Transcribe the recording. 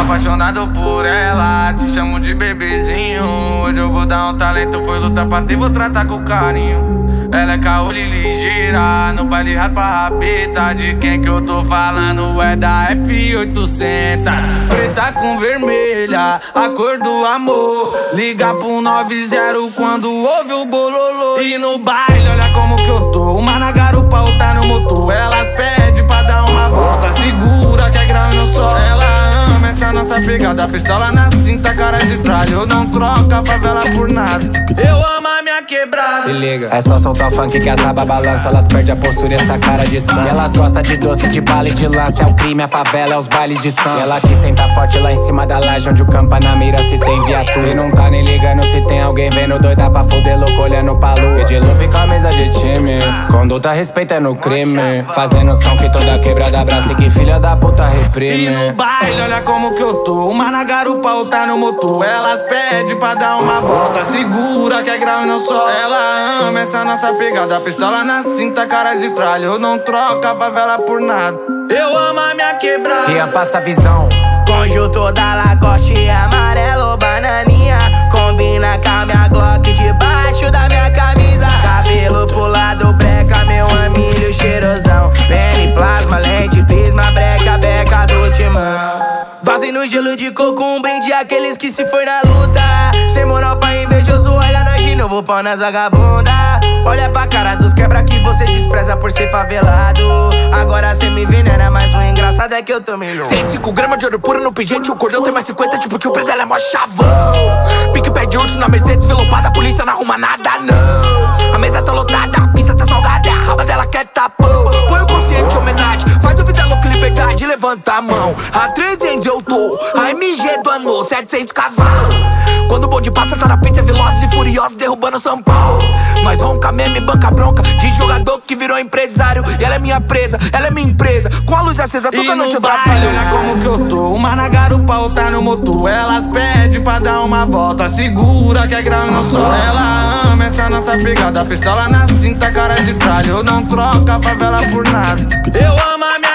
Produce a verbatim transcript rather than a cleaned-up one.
apaixonado por ela, te chamo de bebezinho. Hoje eu vou dar um talento, foi lutar pra ter, vou tratar com carinho. Ela é caolho e ligeira, no baile rapa rapeta. De quem que eu tô falando é da F oitocentos. Preta com vermelha, a cor do amor. Liga pro nove zero quando ouve o bololô. E no baile, olha como que eu tô, uma na garupa, outra no motor. Elas pedem pra dar uma volta, segura que é grave no sol. Ela ama essa nossa pegada, pistola na cinta, cara de tralha. Eu não troco a favela por nada, eu amo a minha quebrada. Se liga, é só soltar funk que as aba balança. Elas perdem a postura e essa cara de sangue. Elas gostam de doce, de bala e de lança. É o crime, a favela, é os bailes de sangue. Ela que senta forte lá em cima da laje, onde o campa na mira se tem viatura. E não tá nem ligando se tem alguém vendo doida pra fuder louco olhando pra lua. E de loop camisa de time, conduta respeitando o crime. Fazendo som que toda quebrada abraça e que filha da puta reprime. E no baile, olha como que eu tô, uma na garupa, outra no motor. Elas pedem pra dar uma volta, segura que é grave no sol. Ela ama essa nossa pegada, pistola na cinta, cara de tralha. Eu não troco a favela por nada, eu amo a minha quebrada. Rian passa a visão. Conjunto da Lacoste, amarelo, bananinha. Combina com a minha Glock debaixo da minha camisa. Cabelo pro lado, breca, meu amilho cheirosão. Pene, plasma, lente, prisma, breca, beca do timão. Dose no gelo de coco, um brinde àqueles que se foi na luta. Sem moral pra invejoso, olha nós de novo, pau nas vagabunda. Olha pra cara dos quebra que você despreza por ser favelado. Agora cê me venera, mas o engraçado é que eu tô melhor. cento e cinco gramas de ouro puro no pingente, o cordão tem mais cinquenta, tipo tio preto, ela é mó chavão. Pique pé de urso na Mercedes, velopada, a polícia não arruma nada, não. A mesa tá lotada, a pista tá salgada, a raba dela quer tapão. Põe o consciente homenagem, faz o vida louca, liberdade, levanta a mão. A trezentos eu tô, a M G do ano, setecentos cavalos. Quando o bonde passa, tá na pista, velozes e furiosos, derrubando São Paulo. Nós ronca meme, banca bronca, de jogador que virou empresário. E ela é minha presa, ela é minha empresa, com a luz acesa toda e noite eu baile, trabalho. olha como que eu tô, uma na garupa, outra no motor. Elas pedem pra dar uma volta, segura que é grave no sol. Ela ama essa nossa pegada, pistola na cinta, cara de tralha. Eu não troco a favela por nada, eu amo a minha